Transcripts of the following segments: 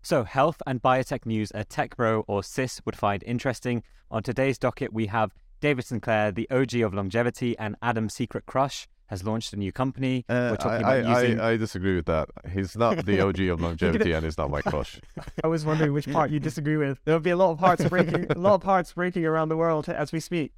So, health and biotech news a tech bro or cis would find interesting. On today's docket, we have David Sinclair, the OG of longevity, and Adam's secret crush has launched a new company. I disagree with that. He's not the OG of longevity, and he's not my crush. I was wondering which part you disagree with. There'll be a lot of hearts breaking around the world as we speak.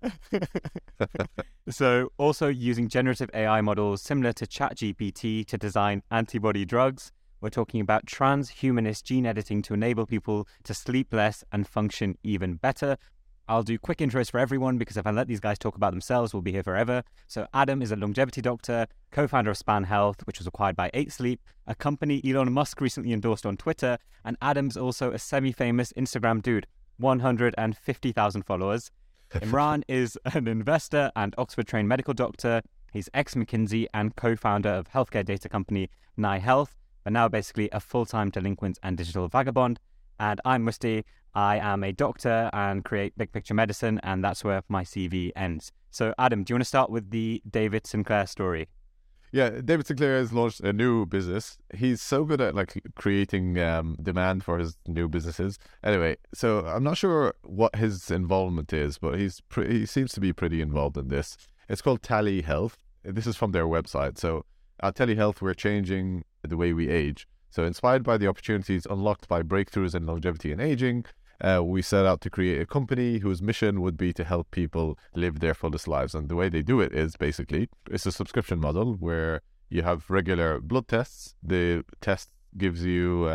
So, also using generative AI models similar to ChatGPT to design antibody drugs. We're talking about transhumanist gene editing to enable people to sleep less and function even better. I'll do quick intros for everyone because if I let these guys talk about themselves, we'll be here forever. So Adam is a longevity doctor, co-founder of Span Health, which was acquired by 8 Sleep, a company Elon Musk recently endorsed on Twitter. And Adam's also a semi-famous Instagram dude, 150,000 followers. Imran is an investor and Oxford-trained medical doctor. He's ex-McKinsey and co-founder of healthcare data company Nye Health, but now basically a full-time delinquent and digital vagabond. And I'm Musti. I am a doctor and create big picture medicine, and that's where my CV ends. So, Adam, do you want to start with the David Sinclair story? Yeah, David Sinclair has launched a new business. He's so good at creating demand for his new businesses. Anyway, so I'm not sure what his involvement is, but he seems to be pretty involved in this. It's called Tally Health. This is from their website. So at Tally Health, we're changing the way we age. So inspired by the opportunities unlocked by breakthroughs in longevity and aging, we set out to create a company whose mission would be to help people live their fullest lives. And the way they do it is basically, it's a subscription model where you have regular blood tests. The test gives you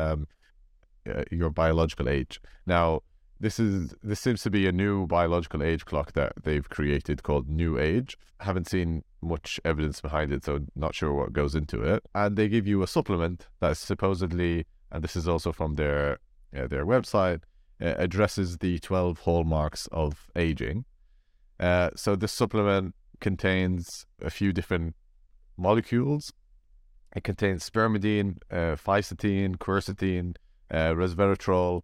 your biological age. Now, this seems to be a new biological age clock that they've created called New Age. I haven't seen much evidence behind it, so not sure what goes into it. And they give you a supplement that supposedly, and this is also from their website, addresses the 12 hallmarks of aging. So this supplement contains a few different molecules. It contains spermidine, fisetin, quercetin, resveratrol,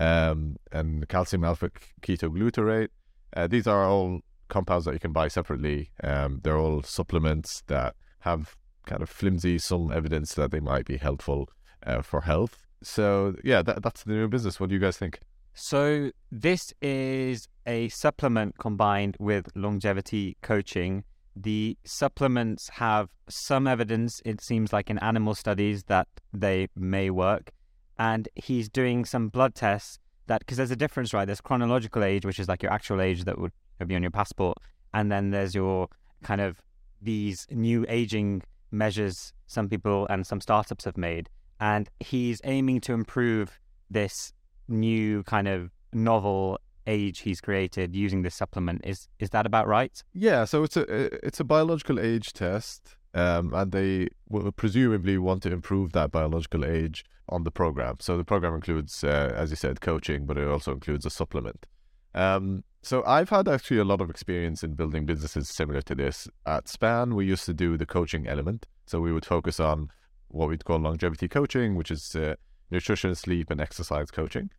and calcium alpha ketoglutarate. These are all compounds that you can buy separately. They're all supplements that have kind of flimsy some evidence that they might be helpful for health. So yeah, that's the new business. What do you guys think? So this is a supplement combined with longevity coaching. The supplements have some evidence, it seems like in animal studies, that they may work. And he's doing some blood tests that, because there's a difference, right? There's chronological age, which is like your actual age that would be on your passport. And then there's your kind of these new aging measures some people and some startups have made. And he's aiming to improve this new kind of novel age he's created using this supplement. Is that about right? Yeah, so it's a biological age test, and they will presumably want to improve that biological age on the program. So the program includes, as you said, coaching, but it also includes a supplement. So I've had actually a lot of experience in building businesses similar to this. At Span, we used to do the coaching element. So we would focus on what we'd call longevity coaching, which is nutrition, sleep, and exercise coaching.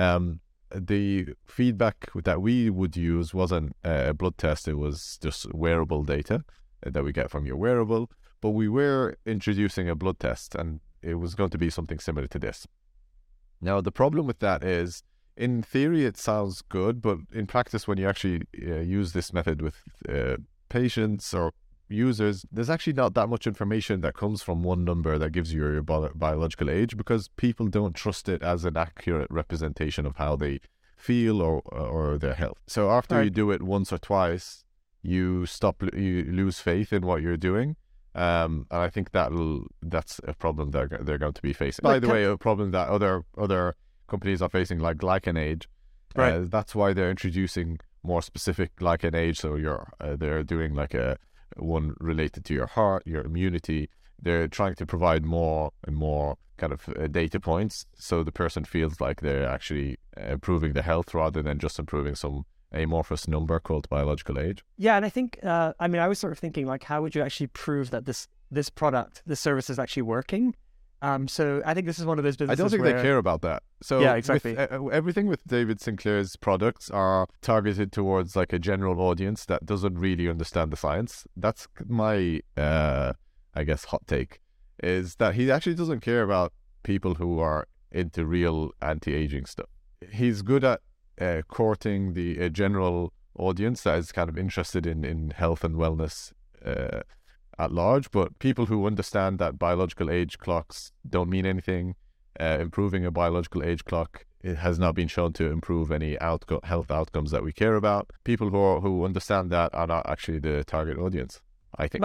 The feedback that we would use wasn't a blood test. It was just wearable data that we get from your wearable. But we were introducing a blood test, and it was going to be something similar to this. Now, the problem with that is, in theory, it sounds good, but in practice, when you actually use this method with patients or users, there's actually not that much information that comes from one number that gives you your biological age, because people don't trust it as an accurate representation of how they feel or their health. So after you do it once or twice, you lose faith in what you're doing. And I think that's a problem that they're going to be facing. By the way, a problem that other companies are facing, like GlycanAge. Right. That's why they're introducing more specific GlycanAge. So they're doing like a one related to your heart, your immunity. They're trying to provide more and more kind of data points, so the person feels like they're actually improving their health rather than just improving some amorphous number called biological age. Yeah, and I think, I was sort of thinking, like, how would you actually prove that this product, this service is actually working? So I think this is one of those businesses I don't think they care about that. So yeah, exactly. Everything with David Sinclair's products are targeted towards like a general audience that doesn't really understand the science. That's my, I guess, hot take, is that he actually doesn't care about people who are into real anti-aging stuff. He's good at courting the general audience that is kind of interested in health and wellness at large, but people who understand that biological age clocks don't mean anything, improving a biological age clock, it has not been shown to improve any health outcomes that we care about. People who understand that are not actually the target audience, I think.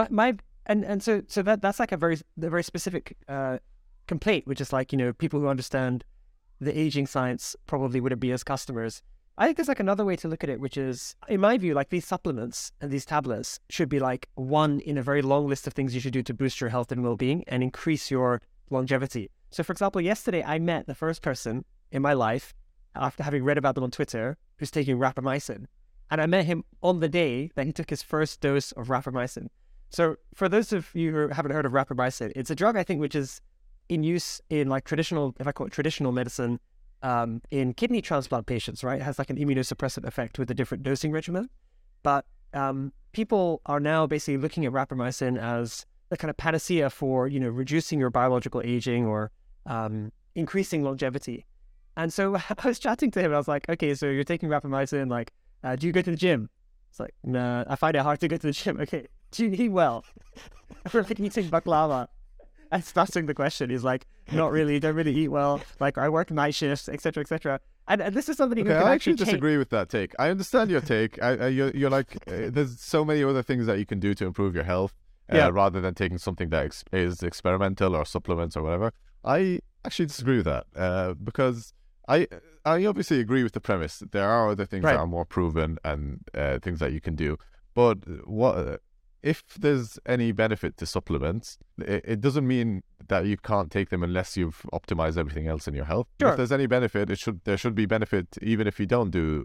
So that's like a very specific complaint, which is like, people who understand the aging science probably wouldn't be as customers. I think there's like another way to look at it, which is, in my view, like these supplements and these tablets should be like one in a very long list of things you should do to boost your health and well-being and increase your longevity. So, for example, yesterday I met the first person in my life, after having read about them on Twitter, who's taking rapamycin. And I met him on the day that he took his first dose of rapamycin. So for those of you who haven't heard of rapamycin, it's a drug, I think, which is in use in like traditional, if I call it traditional medicine, in kidney transplant patients, right? It has like an immunosuppressant effect with a different dosing regimen. But people are now basically looking at rapamycin as the kind of panacea for, reducing your biological aging or increasing longevity. And so I was chatting to him and I was like, okay, so you're taking rapamycin, like, do you go to the gym? It's like, nah, I find it hard to go to the gym. Okay, do you eat well? We're like eating baklava. And starting the question, he's like, not really, don't really eat well. Like, I work night shifts, etc., etc. And this is something I actually disagree with that take. I understand your take. You're like, there's so many other things that you can do to improve your health, rather than taking something that is experimental or supplements or whatever. I actually disagree with that because I obviously agree with the premise. There are other things that are more proven and things that you can do. But if there's any benefit to supplements, it doesn't mean that you can't take them unless you've optimized everything else in your health. Sure. If there's any benefit, there should be benefit even if you don't do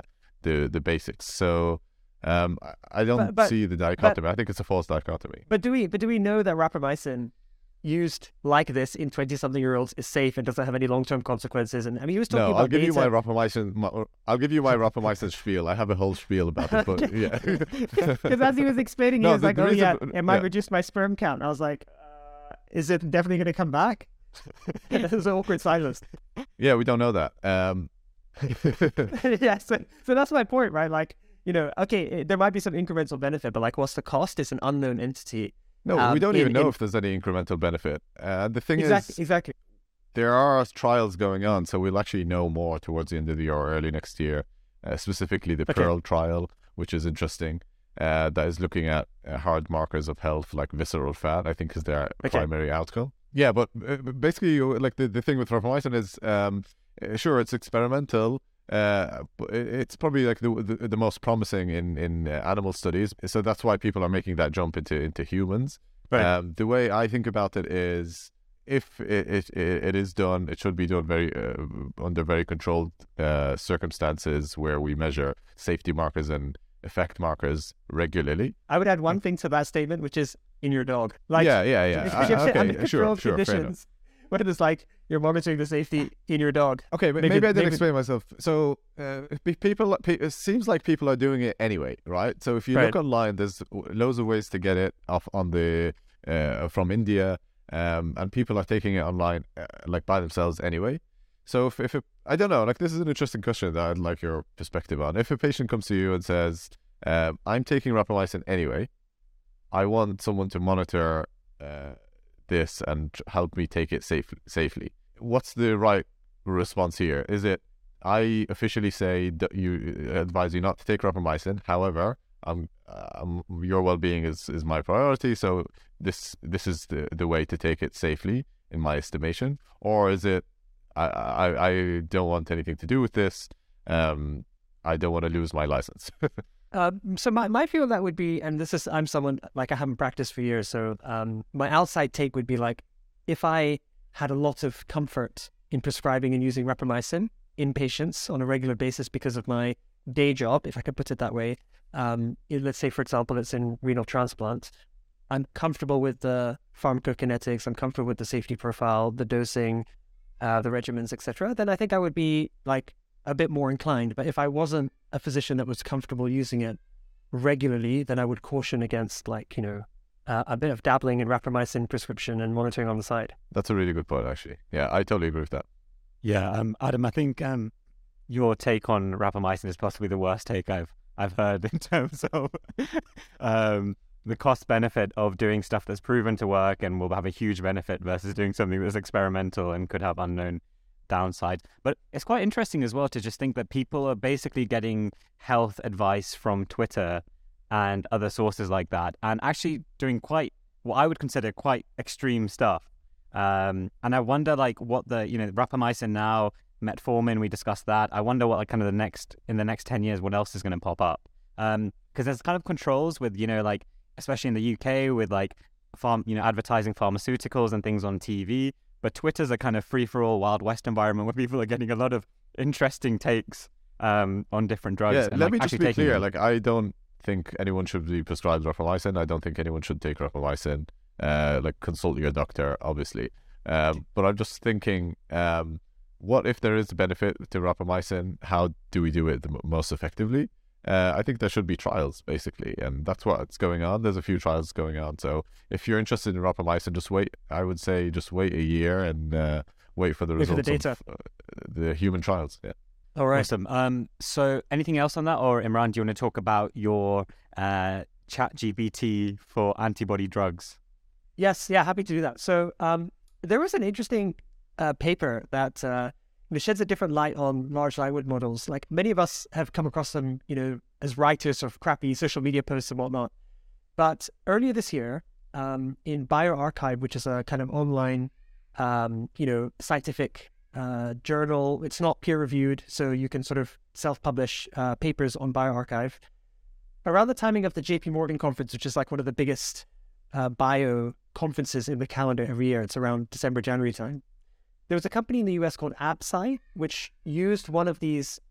the basics. So I don't see the dichotomy. I think it's a false dichotomy. But do we know that rapamycin used like this in 20-something-year-olds is safe and doesn't have any long-term consequences? And I mean, he was talking about I'll give you my rapamycin spiel. I have a whole spiel about it, but yeah. Because as he was explaining, he was like, it might reduce my sperm count. And I was like, is it definitely going to come back? There's an awkward silence. Yeah, we don't know that. Yeah, so that's my point, right? Like, okay, there might be some incremental benefit, but like, what's the cost? It's an unknown entity. No, we don't even know if there's any incremental benefit. The thing is, there are trials going on, so we'll actually know more towards the end of the year or early next year, specifically the Pearl trial, which is interesting, that is looking at hard markers of health like visceral fat, I think is their primary outcome. Yeah, but basically, like the thing with rapamycin is, sure, it's experimental, but it's probably like the most promising in animal studies. So that's why people are making that jump into humans. Right. The way I think about it is, if it is done, it should be done very under very controlled circumstances where we measure safety markers and effect markers regularly. I would add one thing to that statement, which is in your dog. Like, under controlled conditions. What is like you're monitoring the safety in your dog? Okay, but maybe I didn't explain myself. So it seems like people are doing it anyway, right? So if you look online, there's loads of ways to get it off on the from India, and people are taking it online like by themselves anyway. So if I don't know, like this is an interesting question that I'd like your perspective on. If a patient comes to you and says, "I'm taking rapamycin anyway, I want someone to monitor this and help me take it safely," what's the right response here? Is it, I officially say that you advise you not to take rapamycin, however, your well-being is my priority, so this is the way to take it safely in my estimation? Or is it, I don't want anything to do with this, I don't want to lose my license? So my feel that would be, and this is, I'm someone, like I haven't practiced for years, so my outside take would be like, if I had a lot of comfort in prescribing and using rapamycin in patients on a regular basis because of my day job, if I could put it that way, let's say, for example, it's in renal transplant, I'm comfortable with the pharmacokinetics, I'm comfortable with the safety profile, the dosing, the regimens, etc., then I think I would be like a bit more inclined. But if I wasn't a physician that was comfortable using it regularly, then I would caution against a bit of dabbling in rapamycin prescription and monitoring on the side. That's a really good point, actually. Yeah, I totally agree with that. Yeah, Adam, I think your take on rapamycin is possibly the worst take I've heard in terms of the cost benefit of doing stuff that's proven to work and will have a huge benefit versus doing something that's experimental and could have unknown downside. But it's quite interesting as well to just think that people are basically getting health advice from Twitter and other sources like that, and actually doing quite what I would consider quite extreme stuff. And I wonder, like, what the rapamycin now, metformin, we discussed that. I wonder what, like, kind of in the next 10 years, what else is going to pop up? Because there's kind of controls with, like, especially in the UK with like advertising pharmaceuticals and things on TV. But Twitter's a kind of free-for-all Wild West environment where people are getting a lot of interesting takes on different drugs. Yeah, and, let like, me just be clear. Like, I don't think anyone should be prescribed rapamycin. I don't think anyone should take rapamycin. Like, consult your doctor, obviously. But I'm just thinking, what if there is a benefit to rapamycin? How do we do it the most effectively? I think there should be trials, basically, and that's what's going on. There's a few trials going on. So if you're interested in rapamycin, just wait. I would say just wait a year and wait for the results of the human trials. Yeah. All right. Awesome. So anything else on that, or Imran, do you want to talk about your ChatGPT for antibody drugs? Yes, yeah, happy to do that. So there was an interesting paper that sheds a different light on large language models. Like, many of us have come across them, as writers of crappy social media posts and whatnot. But earlier this year, in bioRxiv, which is a kind of online, scientific journal, it's not peer-reviewed, so you can sort of self-publish papers on bioRxiv. Around the timing of the JP Morgan conference, which is like one of the biggest bio conferences in the calendar every year, it's around December, January time, there was a company in the US called Absci, which used one of these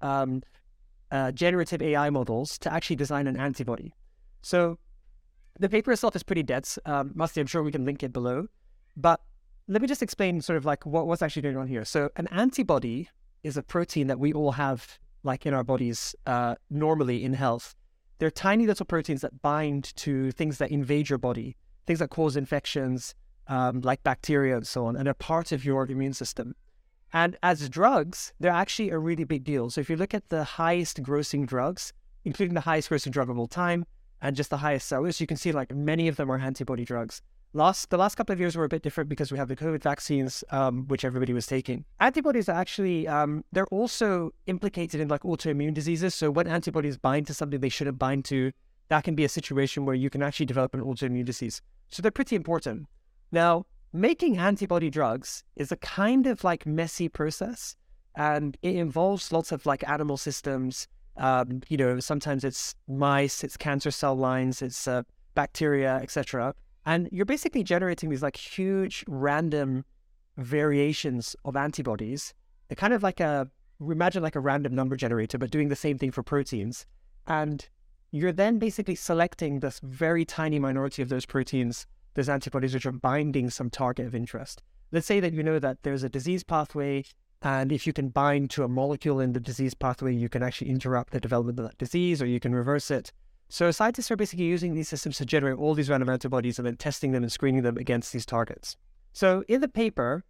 generative AI models to actually design an antibody. So the paper itself is pretty dense. Masti, I'm sure we can link it below. But let me just explain sort of like what's actually going on here. So an antibody is a protein that we all have, like, in our bodies normally in health. They're tiny little proteins that bind to things that invade your body, things that cause infections, like bacteria and so on, and are part of your immune system. And as drugs, they're actually a really big deal. So if you look at the highest grossing drugs, including the highest grossing drug of all time, and just the highest sellers, you can see like many of them are antibody drugs. The last couple of years were a bit different because we have the COVID vaccines, which everybody was taking. Antibodies are actually, they're also implicated in like autoimmune diseases. So when antibodies bind to something they shouldn't bind to, that can be a situation where you can actually develop an autoimmune disease. So they're pretty important. Now, making antibody drugs is a kind of like messy process, and it involves lots of like animal systems. Sometimes it's mice, it's cancer cell lines, it's bacteria, etc. And you're basically generating these like huge random variations of antibodies. They're kind of like imagine like a random number generator, but doing the same thing for proteins. And you're then basically selecting this very tiny minority of those proteins, those antibodies, which are binding some target of interest. Let's say that you know that there's a disease pathway, and if you can bind to a molecule in the disease pathway, you can actually interrupt the development of that disease, or you can reverse it. So scientists are basically using these systems to generate all these random antibodies and then testing them and screening them against these targets. So in the paper,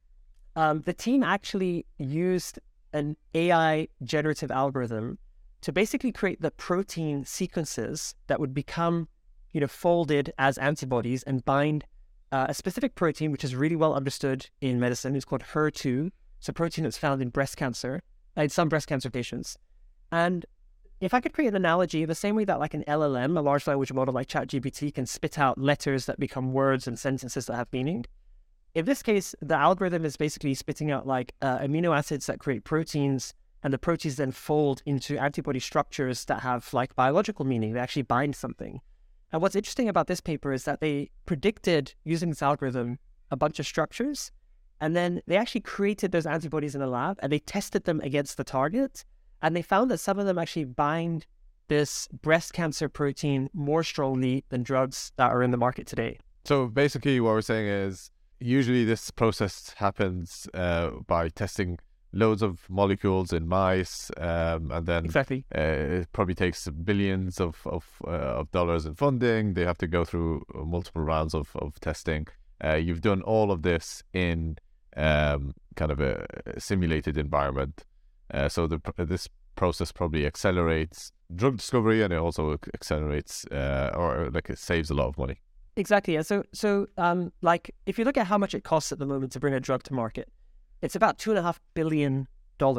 the team actually used an AI generative algorithm to basically create the protein sequences that would become, folded as antibodies and bind a specific protein, which is really well understood in medicine. It's called HER2. It's a protein that's found in breast cancer, in some breast cancer patients. And if I could create an analogy, the same way that like an LLM, a large language model like ChatGPT, can spit out letters that become words and sentences that have meaning, in this case, the algorithm is basically spitting out like amino acids that create proteins, and the proteins then fold into antibody structures that have like biological meaning. They actually bind something. And what's interesting about this paper is that they predicted, using this algorithm, a bunch of structures, and then they actually created those antibodies in a lab, and they tested them against the target, and they found that some of them actually bind this breast cancer protein more strongly than drugs that are in the market today. So basically what we're saying is, usually this process happens by testing loads of molecules in mice, and then exactly. It probably takes billions of dollars in funding. They have to go through multiple rounds of testing. You've done all of this in kind of a simulated environment. So this process probably accelerates drug discovery, and it also accelerates or like it saves a lot of money. Exactly. Yeah. So like if you look at how much it costs at the moment to bring a drug to market, it's about $2.5 billion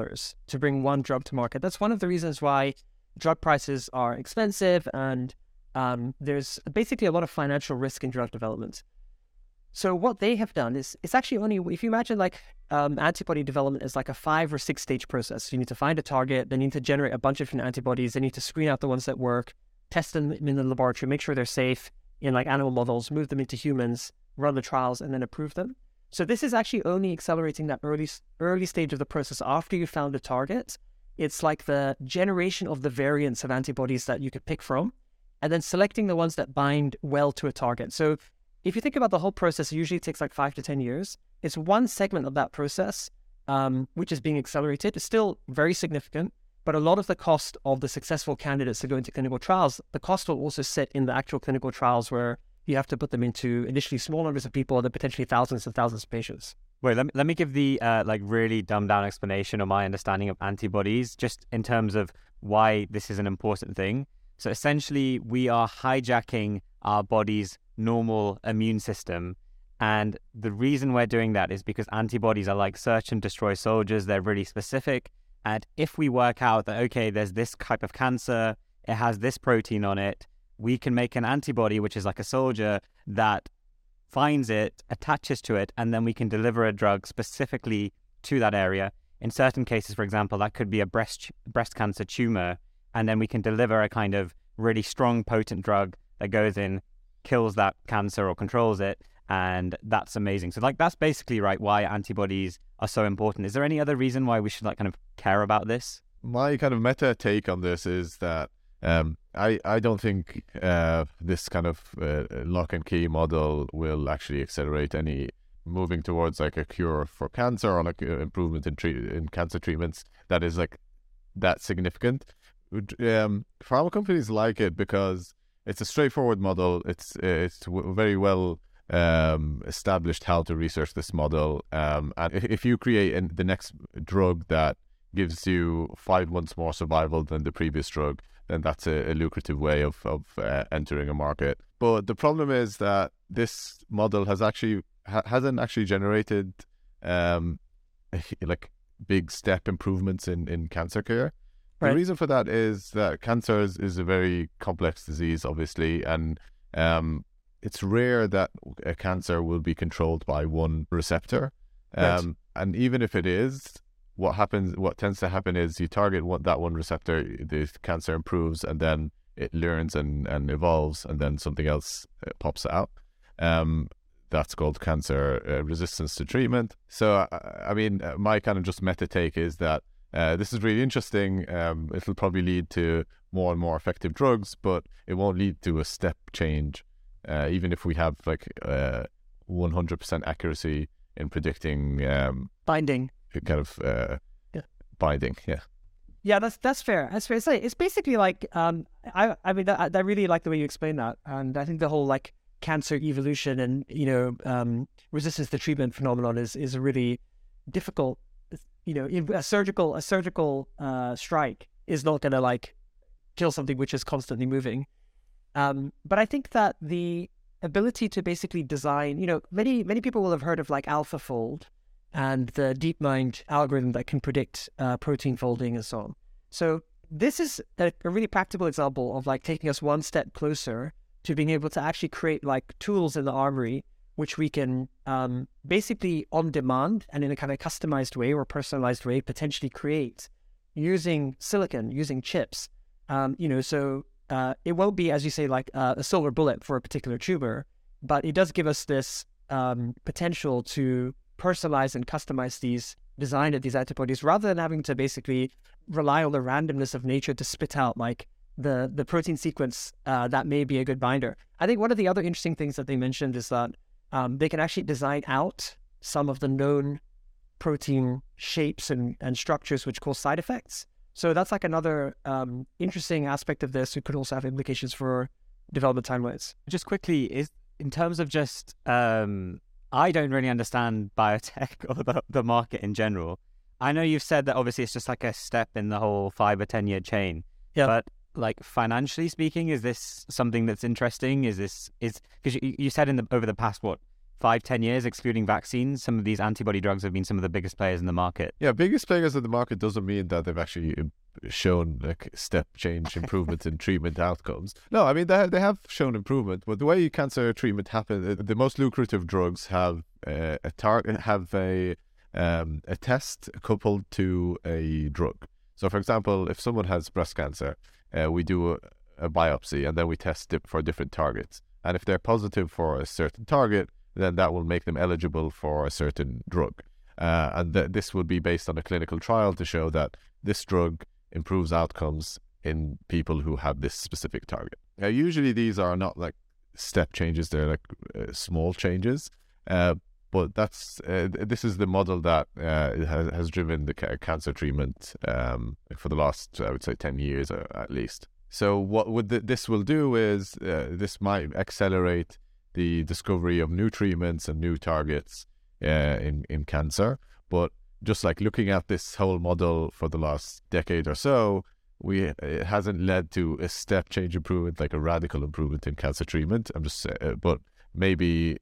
to bring one drug to market. That's one of the reasons why drug prices are expensive, and there's basically a lot of financial risk in drug development. So what they have done is, it's actually only, if you imagine like antibody development is like a 5 or 6 stage process. You need to find a target, then you need to generate a bunch of different antibodies, then you need to screen out the ones that work, test them in the laboratory, make sure they're safe in like animal models, move them into humans, run the trials, and then approve them. So this is actually only accelerating that early stage of the process after you found a target. It's like the generation of the variants of antibodies that you could pick from, and then selecting the ones that bind well to a target. So if you think about the whole process, it usually takes like 5 to 10 years. It's one segment of that process, which is being accelerated. It's still very significant, but a lot of the cost of the successful candidates that go into clinical trials, the cost will also sit in the actual clinical trials where you have to put them into initially small numbers of people and then potentially thousands and thousands of patients. Wait, let me give the like really dumbed down explanation of my understanding of antibodies, just in terms of why this is an important thing. So essentially, we are hijacking our body's normal immune system. And the reason we're doing that is because antibodies are like search and destroy soldiers. They're really specific. And if we work out that, okay, there's this type of cancer, it has this protein on it, we can make an antibody, which is like a soldier, that finds it, attaches to it, and then we can deliver a drug specifically to that area. In certain cases, for example, that could be a breast cancer tumor, and then we can deliver a kind of really strong, potent drug that goes in, kills that cancer or controls it, and that's amazing. So like that's basically right why antibodies are so important. Is there any other reason why we should like kind of care about this? My kind of meta take on this is that I don't think this kind of lock and key model will actually accelerate any moving towards like a cure for cancer or like improvement in cancer treatments that is like that significant. Pharma companies like it because it's a straightforward model. It's very well established how to research this model. And if you create the next drug that gives you 5 months more survival than the previous drug, then that's a lucrative way of entering a market. But the problem is that this model hasn't actually generated like big step improvements in cancer care. Right. The reason for that is that cancer is a very complex disease, obviously, and it's rare that a cancer will be controlled by one receptor. Right. And even if it is, what tends to happen is you target that one receptor, the cancer improves, and then it learns and evolves, and then something else pops out. That's called cancer resistance to treatment. So, I mean, my kind of just meta take is that this is really interesting. It'll probably lead to more and more effective drugs, but it won't lead to a step change, even if we have like 100% accuracy in predicting binding. Kind of binding, yeah. That's fair. It's basically like I mean I really like the way you explain that, and I think the whole like cancer evolution and resistance to treatment phenomenon is a really difficult. A surgical strike is not going to like kill something which is constantly moving. But I think that the ability to basically design, many people will have heard of like AlphaFold and the DeepMind algorithm that can predict protein folding and so on. So this is a really practical example of like taking us one step closer to being able to actually create like tools in the armory, which we can basically on demand and in a kind of customized way or personalized way potentially create using silicon, using chips. So it won't be, as you say, like a silver bullet for a particular tumor, but it does give us this potential to personalize and customize these antibodies rather than having to basically rely on the randomness of nature to spit out like the protein sequence that may be a good binder. I think one of the other interesting things that they mentioned is that they can actually design out some of the known protein shapes and structures which cause side effects. So that's like another interesting aspect of this. It could also have implications for development timelines. Just quickly, is in terms of just I don't really understand biotech or the market in general. I know you've said that obviously it's just like a step in the whole 5 or 10 year chain. Yeah. But like financially speaking, is this something that's interesting? Is because you said over the past, 5-10 years, excluding vaccines, some of these antibody drugs have been some of the biggest players in the market. Yeah, biggest players in the market doesn't mean that they've actually shown like step change improvement in treatment outcomes. No, I mean they have shown improvement, but the way cancer treatment happens, the most lucrative drugs have a test coupled to a drug. So, for example, if someone has breast cancer, we do a biopsy and then we test it for different targets. And if they're positive for a certain target, then that will make them eligible for a certain drug. And this would be based on a clinical trial to show that this drug improves outcomes in people who have this specific target. Usually these are not like step changes, they're like small changes. But this is the model that has driven the cancer treatment for the last, I would say, 10 years at least. So what this will do is this might accelerate the discovery of new treatments and new targets in cancer. But just like looking at this whole model for the last decade or so, it hasn't led to a step change improvement, like a radical improvement in cancer treatment. But maybe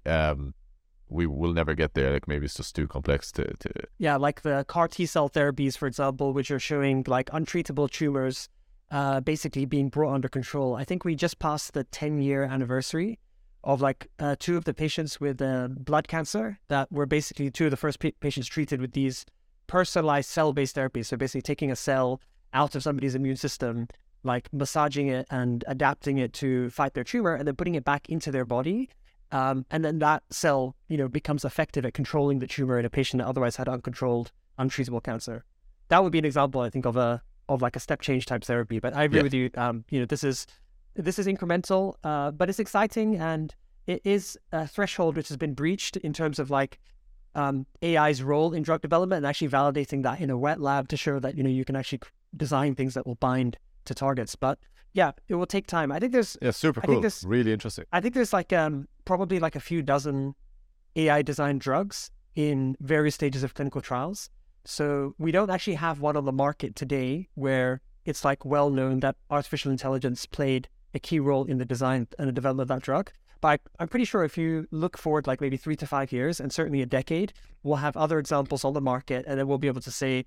we will never get there. Like maybe it's just too complex to. Yeah, like the CAR T-cell therapies, for example, which are showing like untreatable tumors basically being brought under control. I think we just passed the 10-year anniversary of like 2 of the patients with blood cancer that were basically 2 of the first patients treated with these personalized cell-based therapies. So basically taking a cell out of somebody's immune system, like massaging it and adapting it to fight their tumor, and then putting it back into their body. And then that cell, becomes effective at controlling the tumor in a patient that otherwise had uncontrolled, untreatable cancer. That would be an example, I think, of like a step change type therapy. But I agree with you. This is incremental, but it's exciting, and it is a threshold which has been breached in terms of like AI's role in drug development, and actually validating that in a wet lab to show that you can actually design things that will bind to targets. But yeah, it will take time. I think there's super cool, really interesting. I think there's like probably like a few dozen AI designed drugs in various stages of clinical trials. So we don't actually have one on the market today where it's like well known that artificial intelligence played a key role in the design and the development of that drug. But I'm pretty sure if you look forward like maybe 3 to 5 years, and certainly a decade, we'll have other examples on the market, and then we'll be able to say,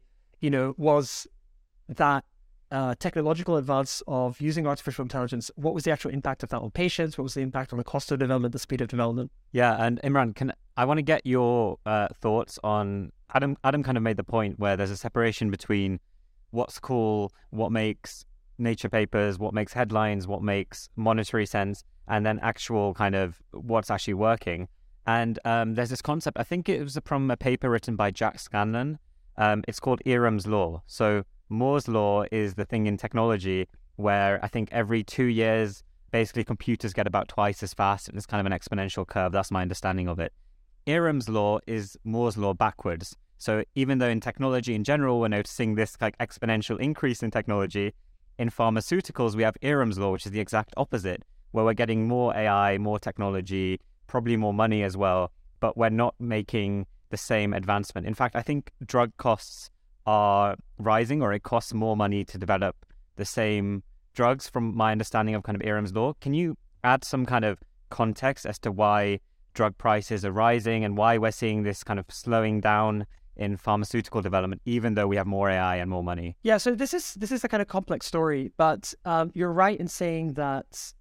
was that technological advance of using artificial intelligence, what was the actual impact of that on patients? What was the impact on the cost of development, the speed of development? Yeah, and Imran, I want to get your thoughts on Adam kind of made the point where there's a separation between what's cool, what makes Nature papers, what makes headlines, what makes monetary sense, and then actual kind of what's actually working. And there's this concept, I think it was from a paper written by Jack Scanlon. It's called Eram's Law. So Moore's Law is the thing in technology where I think every 2 years, basically computers get about twice as fast, and it's kind of an exponential curve. That's my understanding of it. Eram's Law is Moore's Law backwards. So even though in technology in general, we're noticing this like exponential increase in technology, in pharmaceuticals, we have Eram's Law, which is the exact opposite, where we're getting more AI, more technology, probably more money as well, but we're not making the same advancement. In fact, I think drug costs are rising, or it costs more money to develop the same drugs from my understanding of kind of Eram's Law. Can you add some kind of context as to why drug prices are rising and why we're seeing this kind of slowing down in pharmaceutical development, even though we have more AI and more money? Yeah, so this is a kind of complex story, but you're right in saying that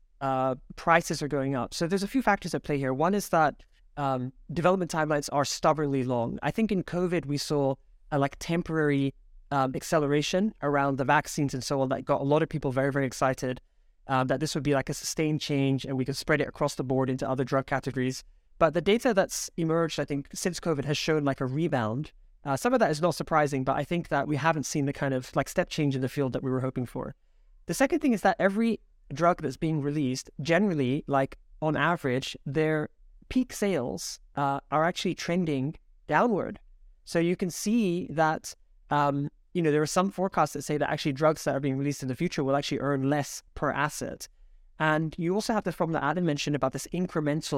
prices are going up. So there's a few factors at play here. One is that development timelines are stubbornly long. I think in COVID, we saw a like temporary acceleration around the vaccines and so on that got a lot of people very, very excited that this would be like a sustained change and we could spread it across the board into other drug categories. But the data that's emerged, I think, since COVID has shown like a rebound. Some of that is not surprising, but I think that we haven't seen the kind of like step change in the field that we were hoping for. The second thing is that every drug that's being released, generally, like on average, their peak sales are actually trending downward. So you can see that, there are some forecasts that say that actually drugs that are being released in the future will actually earn less per asset. And you also have the problem that Adam mentioned about this incremental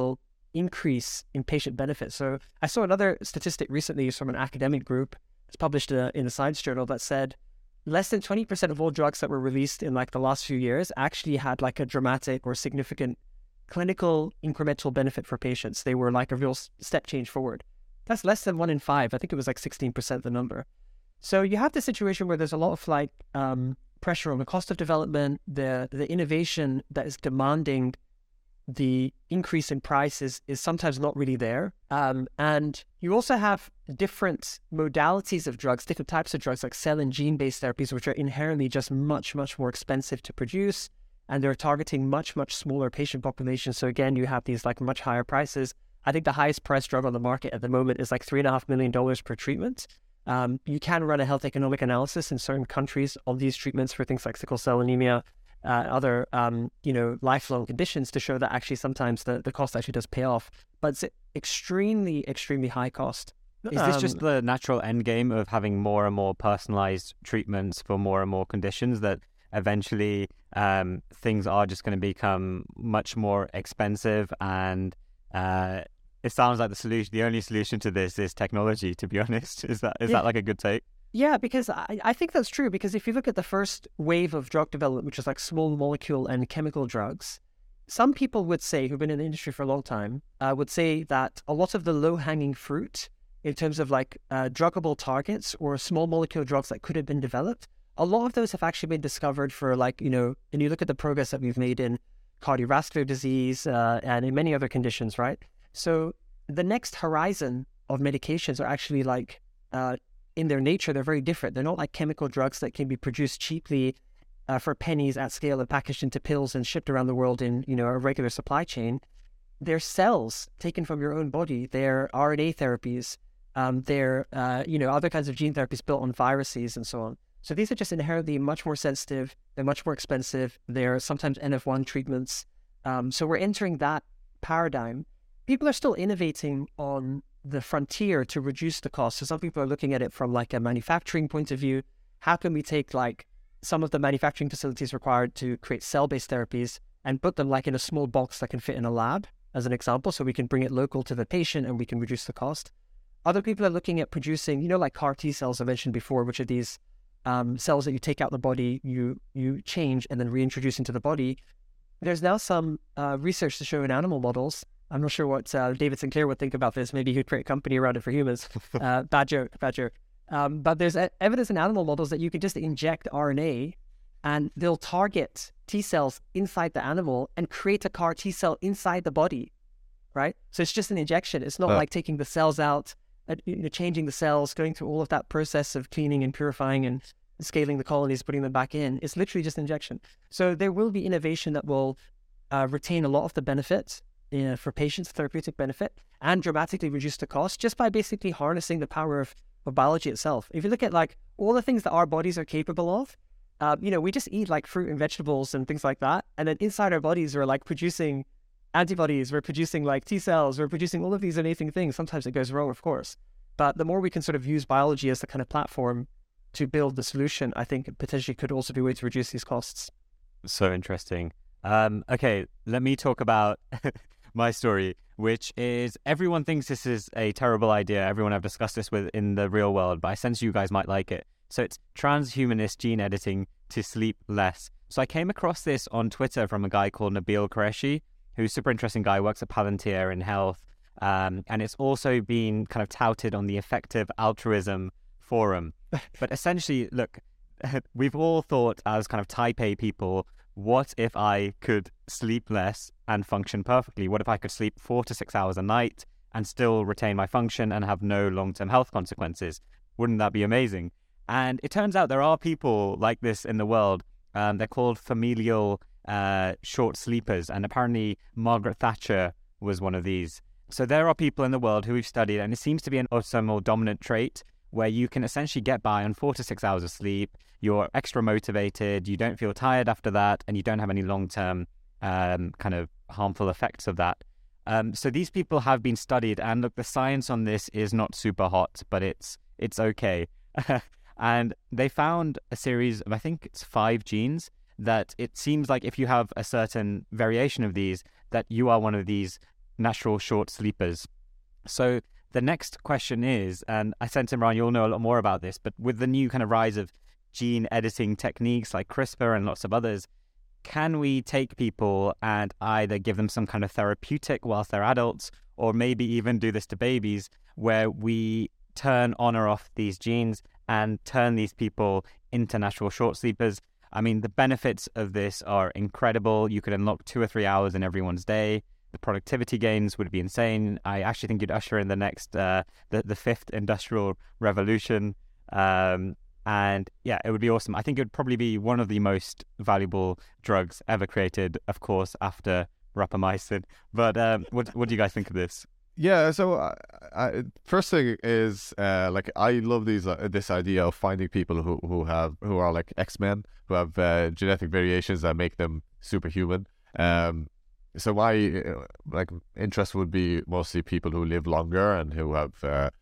increase in patient benefit. So I saw another statistic recently from an academic group. It's published in a science journal that said less than 20% of all drugs that were released in like the last few years actually had like a dramatic or significant clinical incremental benefit for patients. They were like a real step change forward. That's less than 1 in 5. I think it was like 16% the number. So you have the situation where there's a lot of like pressure on the cost of development, the innovation that is demanding the increase in price is sometimes not really there. And you also have different modalities of drugs, different types of drugs like cell and gene-based therapies, which are inherently just much, much more expensive to produce. And they're targeting much, much smaller patient populations. So again, you have these like much higher prices. I think the highest priced drug on the market at the moment is like $3.5 million per treatment. You can run a health economic analysis in certain countries on these treatments for things like sickle cell anemia, other lifelong conditions to show that actually sometimes the cost actually does pay off. But it's extremely, extremely high cost. Is this just the natural end game of having more and more personalized treatments for more and more conditions, that eventually things are just going to become much more expensive? And it sounds like the only solution to this is technology, to be honest. Is that like a good take? Yeah, because I think that's true. Because if you look at the first wave of drug development, which is like small molecule and chemical drugs, some people would say, who've been in the industry for a long time, would say that a lot of the low-hanging fruit in terms of like druggable targets or small molecule drugs that could have been developed, a lot of those have actually been discovered for like, and you look at the progress that we've made in cardiovascular disease and in many other conditions, right? So the next horizon of medications are actually like, in their nature, they're very different. They're not like chemical drugs that can be produced cheaply for pennies at scale and packaged into pills and shipped around the world in, a regular supply chain. They're cells taken from your own body. They're RNA therapies. They're, other kinds of gene therapies built on viruses and so on. So these are just inherently much more sensitive. They're much more expensive. They're sometimes NF1 treatments. So we're entering that paradigm. People are still innovating on the frontier to reduce the cost. So some people are looking at it from like a manufacturing point of view. How can we take like some of the manufacturing facilities required to create cell-based therapies and put them like in a small box that can fit in a lab, as an example, so we can bring it local to the patient and we can reduce the cost. Other people are looking at producing, like CAR T cells I mentioned before, which are these cells that you take out the body, you change and then reintroduce into the body. There's now some research to show in animal models. I'm not sure what David Sinclair would think about this. Maybe he'd create a company around it for humans. Bad joke. But there's evidence in animal models that you can just inject RNA and they'll target T cells inside the animal and create a CAR T cell inside the body, right? So it's just an injection. It's not like taking the cells out, changing the cells, going through all of that process of cleaning and purifying and scaling the colonies, putting them back in. It's literally just injection. So there will be innovation that will retain a lot of the benefits for patients, therapeutic benefit, and dramatically reduce the cost just by basically harnessing the power of biology itself. If you look at like all the things that our bodies are capable of, we just eat like fruit and vegetables and things like that. And then inside our bodies, we're like producing antibodies, we're producing like T cells, we're producing all of these amazing things. Sometimes it goes wrong, of course. But the more we can sort of use biology as the kind of platform to build the solution, I think potentially could also be a way to reduce these costs. So interesting. Okay, let me talk about my story, which is everyone thinks this is a terrible idea. Everyone I've discussed this with in the real world, but I sense you guys might like it. So it's transhumanist gene editing to sleep less. So I came across this on Twitter from a guy called Nabil Qureshi, who's a super interesting guy, works at Palantir in health. And it's also been kind of touted on the Effective Altruism forum. But essentially, look, we've all thought as kind of type A people, what if I could sleep less and function perfectly? What if I could sleep 4 to 6 hours a night and still retain my function and have no long-term health consequences? Wouldn't that be amazing? And it turns out there are people like this in the world. They're called familial short sleepers. And apparently Margaret Thatcher was one of these. So there are people in the world who we've studied, and it seems to be an autosomal dominant trait where you can essentially get by on 4 to 6 hours of sleep. You're extra motivated, you don't feel tired after that, and you don't have any long-term kind of harmful effects of that. So these people have been studied, and look, the science on this is not super hot, but it's okay. And they found a series of, I think it's 5 genes, that it seems like if you have a certain variation of these, that you are one of these natural short sleepers. So the next question is, and I sense, Imran, you'll know a lot more about this, but with the new kind of rise of gene editing techniques like CRISPR and lots of others, can we take people and either give them some kind of therapeutic whilst they're adults, or maybe even do this to babies, where we turn on or off these genes and turn these people into natural short sleepers? I mean, the benefits of this are incredible. You could unlock 2 or 3 hours in everyone's day. The productivity gains would be insane. I actually think you'd usher in the next, the fifth industrial revolution. And yeah, it would be awesome. I think it would probably be one of the most valuable drugs ever created, of course, after rapamycin. But what do you guys think of this? Yeah, so first thing is like I love this idea of finding people who are like X-Men, who have genetic variations that make them superhuman. So my like interest would be mostly people who live longer and who have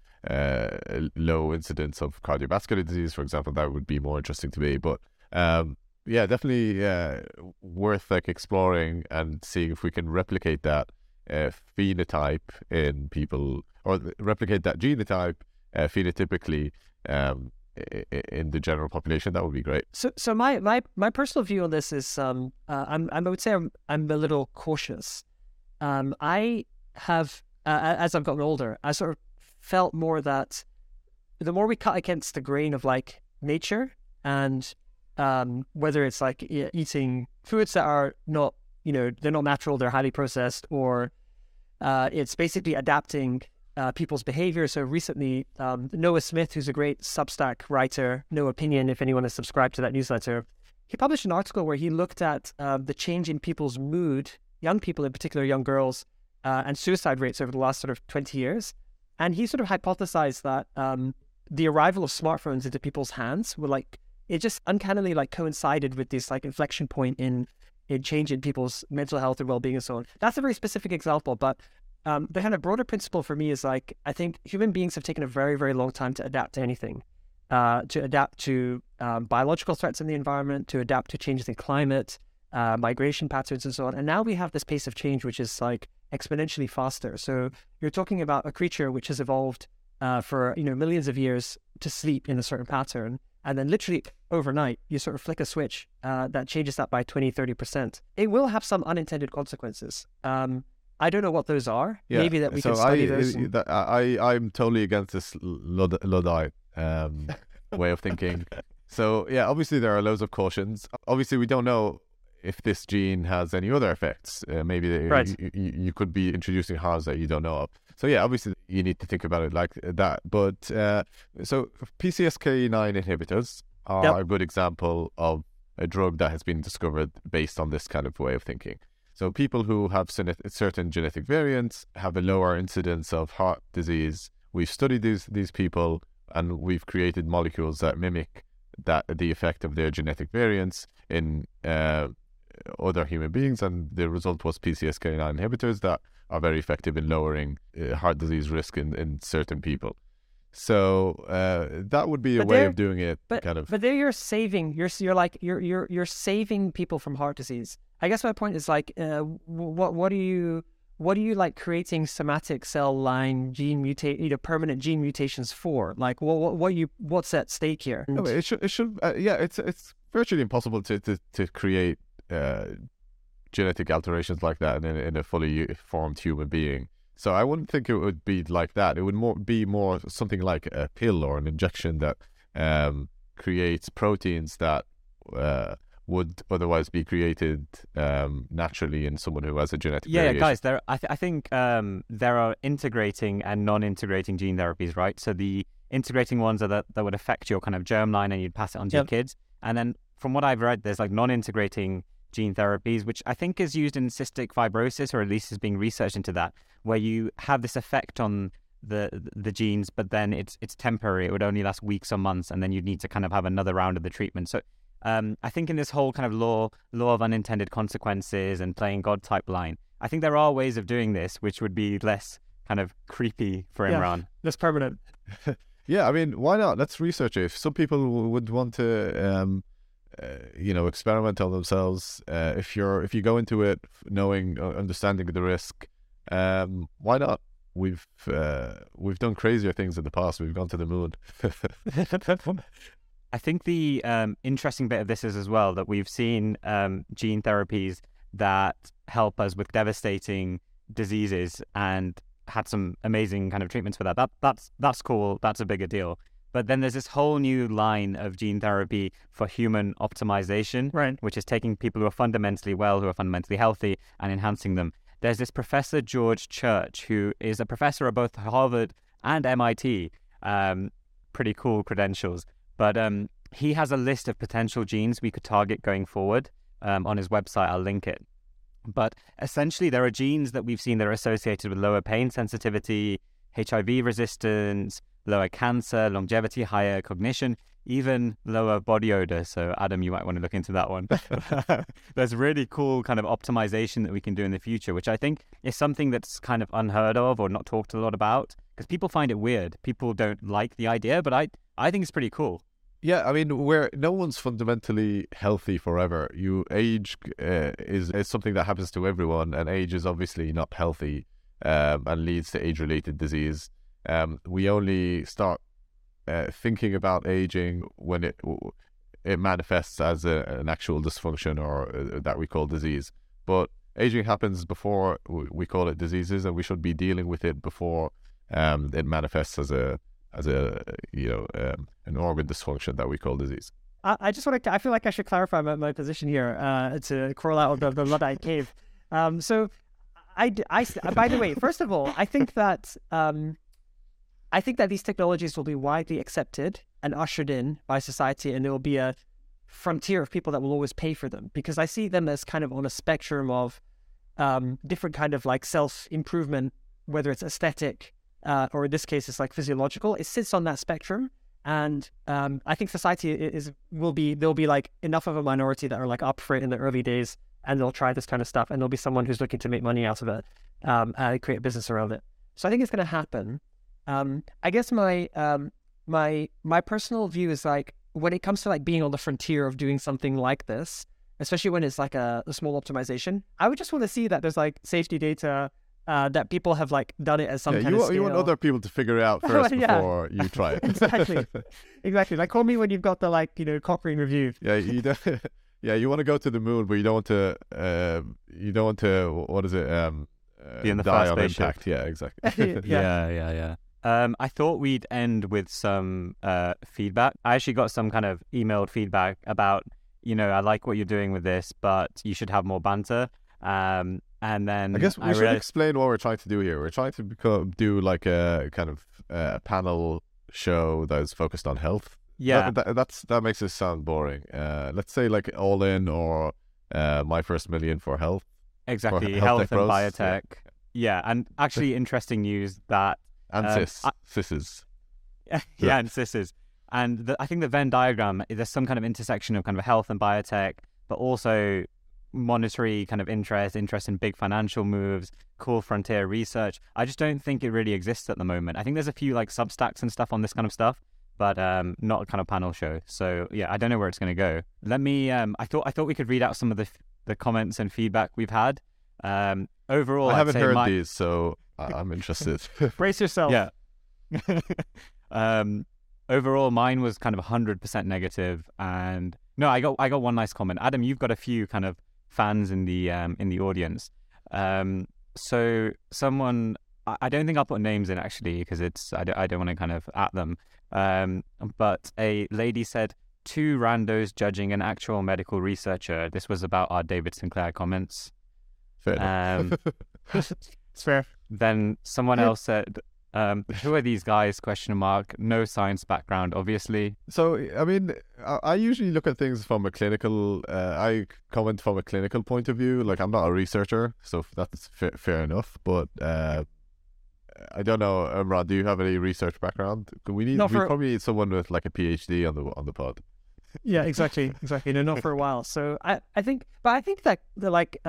low incidence of cardiovascular disease, for example. That would be more interesting to me. But yeah, definitely worth like exploring and seeing if we can replicate that phenotype in people, or replicate that genotype phenotypically in the general population. That would be great. So my personal view on this is I would say I'm a little cautious. I have as I've gotten older, I sort of felt more that the more we cut against the grain of like nature, and whether it's like eating foods that are not, they're not natural, they're highly processed, or it's basically adapting people's behavior. So recently, Noah Smith, who's a great Substack writer, No Opinion, if anyone has subscribed to that newsletter, he published an article where he looked at the change in people's mood, young people in particular, young girls, and suicide rates over the last sort of 20 years. And he sort of hypothesized that the arrival of smartphones into people's hands were like, it just uncannily like coincided with this like inflection point in change in people's mental health and well-being and so on. That's a very specific example, but the kind of broader principle for me is like, I think human beings have taken a very, very long time to adapt to anything, to adapt to biological threats in the environment, to adapt to changes in climate, migration patterns and so on. And now we have this pace of change, which is like exponentially faster. So you're talking about a creature which has evolved for millions of years to sleep in a certain pattern, and then literally overnight you sort of flick a switch that changes that by 20-30%. It will have some unintended consequences. I don't know what those are. Yeah. Maybe that we can study those. I'm totally against this Luddite way of thinking. So yeah, obviously there are loads of cautions. Obviously we don't know if this gene has any other effects. Maybe you could be introducing harms that you don't know of. So yeah, obviously you need to think about it like that. But so PCSK9 inhibitors are a good example of a drug that has been discovered based on this kind of way of thinking. So people who have certain genetic variants have a lower incidence of heart disease. We've studied these people, and we've created molecules that mimic the effect of their genetic variants in other human beings, and the result was PCSK9 inhibitors that are very effective in lowering heart disease risk in certain people. So that would be a way of doing it. But there you're saving. You're saving people from heart disease. I guess my point is like, what are you like creating somatic cell line permanent gene mutations for? Like, what's at stake here? No, it should. It's virtually impossible to create genetic alterations like that in a fully formed human being. So I wouldn't think it would be like that. It would be more something like a pill or an injection that creates proteins that would otherwise be created naturally in someone who has a genetic variation. Guys, I think there are integrating and non-integrating gene therapies, right? So the integrating ones are that would affect your kind of germline and you'd pass it on to your kids. And then from what I've read, there's like non-integrating gene therapies, which I think is used in cystic fibrosis, or at least is being researched into that, where you have this effect on the genes, but then it's temporary. It would only last weeks or months, and then you'd need to kind of have another round of the treatment. So I think in this whole kind of law of unintended consequences and playing God type line, I think there are ways of doing this which would be less kind of creepy for Imran. Less permanent. Yeah, I mean, why not? Let's research it. If some people would want to, experiment on themselves, if you go into it knowing, understanding the risk, Why not? We've done crazier things in the past. We've gone to the moon. I think the interesting bit of this is as well that we've seen gene therapies that help us with devastating diseases and had some amazing kind of treatments for that. That's cool. That's a bigger deal. But then there's this whole new line of gene therapy for human optimization, Right. which is taking people who are fundamentally well, who are fundamentally healthy, and enhancing them. There's this Professor George Church, who is a professor at both Harvard and MIT. Pretty cool credentials. But he has a list of potential genes we could target going forward on his website. I'll link it. But essentially, there are genes that we've seen that are associated with lower pain sensitivity, HIV resistance, lower cancer, longevity, higher cognition, even lower body odor. So Adam, you might want to look into that one. There's really cool kind of optimization that we can do in the future, which I think is something that's kind of unheard of or not talked a lot about because people find it weird. People don't like the idea, but I think it's pretty cool. Yeah, I mean, where no one's fundamentally healthy forever. You age is something that happens to everyone, and age is obviously not healthy and leads to age-related disease. We only start thinking about aging when it manifests as an actual dysfunction or that we call disease. But aging happens before we call it diseases, and we should be dealing with it before it manifests as an organ dysfunction that we call disease. I just want to. I feel like I should clarify my position here to crawl out of the Luddite cave. So, I. By the way, first of all, I think that these technologies will be widely accepted and ushered in by society, and there will be a frontier of people that will always pay for them because I see them as kind of on a spectrum of different kind of like self-improvement, whether it's aesthetic or in this case it's like physiological. It sits on that spectrum, and I think society there'll be like enough of a minority that are like up for it in the early days, and they'll try this kind of stuff, and there'll be someone who's looking to make money out of it and create a business around it. So I think it's going to happen. I guess my personal view is like when it comes to like being on the frontier of doing something like this, especially when it's like a small optimization, I would just want to see that there's like safety data, that people have like done it as some kind of scale. You want other people to figure it out first before you try it. Exactly. Like call me when you've got the like Cochrane review. Yeah, you don't. Yeah, you want to go to the moon, but you don't want to. What is it? Be in the die first on spaceship. impact. Yeah, exactly. Yeah. I thought we'd end with some feedback. I actually got some kind of emailed feedback about, I like what you're doing with this, but you should have more banter. And then I guess we should explain what we're trying to do here. We're trying to do like a kind of panel show that is focused on health. Yeah, that makes it sound boring. Let's say like All In or My First Million for health. Exactly, For health tech and bros. biotech. Yeah, and actually interesting news that And CISs. yeah, and CISs. And I think the Venn diagram, there's some kind of intersection of kind of health and biotech, but also monetary kind of interest in big financial moves, cool frontier research. I just don't think it really exists at the moment. I think there's a few like Substacks and stuff on this kind of stuff, but not a kind of panel show. So yeah, I don't know where it's going to go. Let me. I thought we could read out some of the comments and feedback we've had. Overall, I haven't I'd say heard these, so I'm interested. Brace yourself. Yeah. Overall, mine was kind of 100% negative, and no, I got one nice comment. Adam, you've got a few kind of fans in the audience. So someone, I don't think I'll put names in actually because I don't want to kind of at them. But a lady said, 2 randos judging an actual medical researcher. This was about our David Sinclair comments. Fair enough. It's fair. Then someone else said, who are these guys? ? No science background, obviously. So, I mean, I usually look at things from a clinical, I comment from a clinical point of view. Like, I'm not a researcher, so that's fair enough. But I don't know, Imran, do you have any research background? We probably need someone with like a PhD on the pod. Yeah, exactly. No, not for a while. So I think that the like,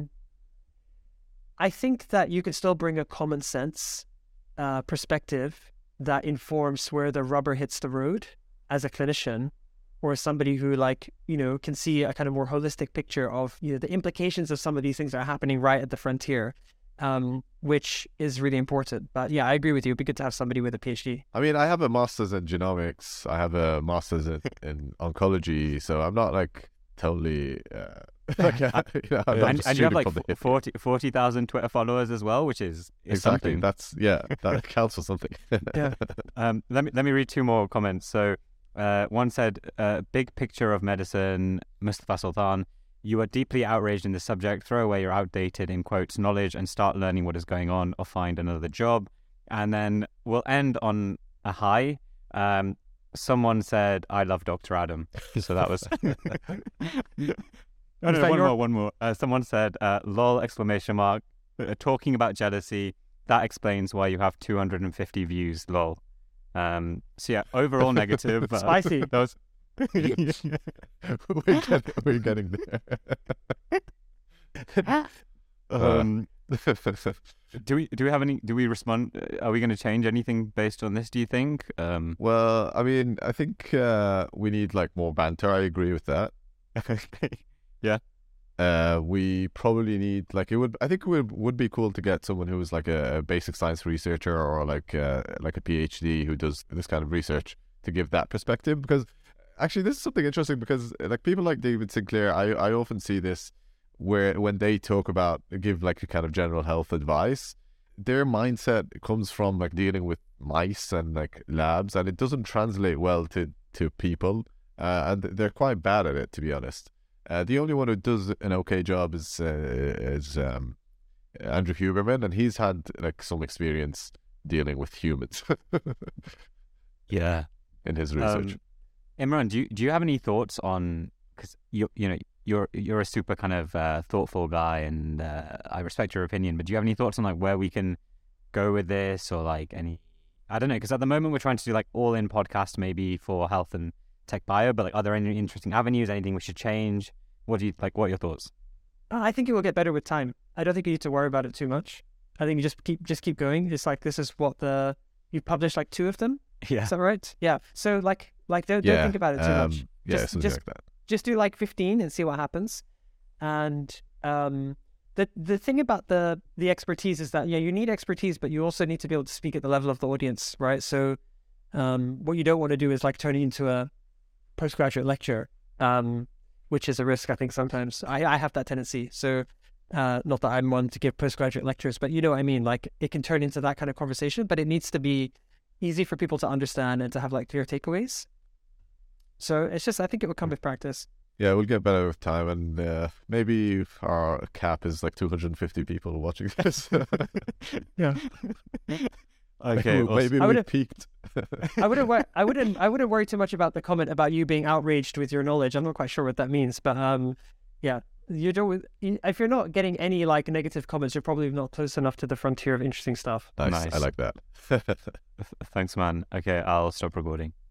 I think that you can still bring a common sense perspective that informs where the rubber hits the road as a clinician or as somebody who can see a kind of more holistic picture of the implications of some of these things that are happening right at the frontier. which is really important. But yeah, I agree with you. It'd be good to have somebody with a PhD. I mean, I have a master's in genomics. I have a master's in oncology. So I'm not like totally. I'm not and just you have shooting like from the hip. 40,000 Twitter followers as well, which is Exactly. something. That counts for something. Yeah. Let me read 2 more comments. So one said, big picture of medicine, Mustafa Sultan. You are deeply outraged in this subject. Throw away your outdated, in quotes, knowledge and start learning what is going on or find another job. And then we'll end on a high. Someone said, I love Dr. Adam. So that was... One more. Someone said, lol, exclamation mark. Talking about jealousy, that explains why you have 250 views, lol. So yeah, overall negative. Spicy. That was... we're getting there. Do we have any? Do we respond? Are we going to change anything based on this? Do you think? Well, I mean, I think we need like more banter. I agree with that. Yeah. We probably need like it would. I think it would be cool to get someone who is like a basic science researcher or like a PhD who does this kind of research to give that perspective. Because actually, this is something interesting because like people like David Sinclair, I often see this where when they talk about give like a kind of general health advice, their mindset comes from like dealing with mice and like labs, and it doesn't translate well to people, and they're quite bad at it, to be honest. The only one who does an okay job is Andrew Huberman, and he's had like some experience dealing with humans. Yeah, in his research. Imran, do you have any thoughts on, because you're a super kind of thoughtful guy, and I respect your opinion, but do you have any thoughts on like where we can go with this, or like any, I don't know, because at the moment we're trying to do like all in podcast maybe for health and tech bio, but like are there any interesting avenues, anything we should change? What do you like, what are your thoughts? I think it will get better with time. I don't think you need to worry about it too much. I think you just keep going. It's like, this is what you've published like 2 of them. Yeah. Is that right? Yeah. So like don't think about it too much. Something like that. Just do like 15 and see what happens. And the thing about the expertise is that, yeah, you need expertise, but you also need to be able to speak at the level of the audience, right? So what you don't want to do is like turn it into a postgraduate lecture, which is a risk, I think, sometimes. I have that tendency. So not that I'm one to give postgraduate lectures, but you know what I mean? Like it can turn into that kind of conversation, but it needs to be easy for people to understand and to have like clear takeaways. So it's just, I think it will come with practice. Yeah, we'll get better with time, and maybe our cap is like 250 people watching this. Yeah. Okay. Maybe we peaked. I wouldn't worry too much about the comment about you being outraged with your knowledge. I'm not quite sure what that means, but yeah, if you're not getting any like negative comments, you're probably not close enough to the frontier of interesting stuff. Nice. I like that. Thanks, man. Okay, I'll stop recording.